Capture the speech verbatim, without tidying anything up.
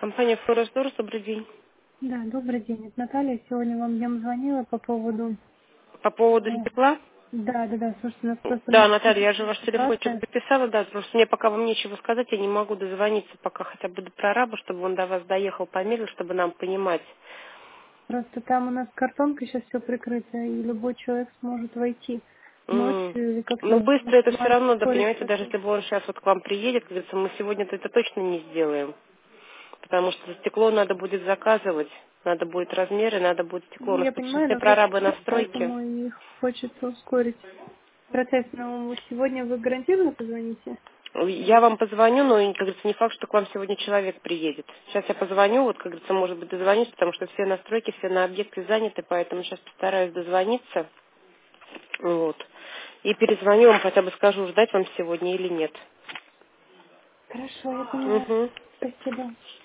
Компания Форестдорс, добрый день. Да, добрый день. Это Наталья. Сегодня вам днем звонила по поводу... По поводу э, стекла? Да, да, да. Слушайте, у нас просто Да, очень Наталья, я же ваш телефончик ситуация. записала, да, просто мне пока вам нечего сказать, я не могу дозвониться пока хотя бы до прораба, чтобы он до вас доехал, померил, чтобы нам понимать. Просто там у нас картонкой сейчас все прикрыто, и любой человек сможет войти М. ночью или Ну, как-то быстро это все максимально равно, да, ускорить понимаете, даже процесс. если бы он сейчас вот к вам приедет, как говорится, мы сегодня это точно не сделаем, потому что стекло надо будет заказывать, надо будет размеры, надо будет стекло, у Ну, нас я тут сейчас понимаю, все но время прорабы на идет, стройке. поэтому и хочется ускорить процесс. Но сегодня вы гарантированно позвоните? Я вам позвоню, но, как говорится, не факт, что к вам сегодня человек приедет. Сейчас я позвоню, вот, как говорится, может быть, дозвонюсь, потому что все настройки, все на объекте заняты, поэтому сейчас постараюсь дозвониться. Вот. И перезвоню вам, хотя бы скажу, ждать вам сегодня или нет. Хорошо, я поняла. Угу. Спасибо.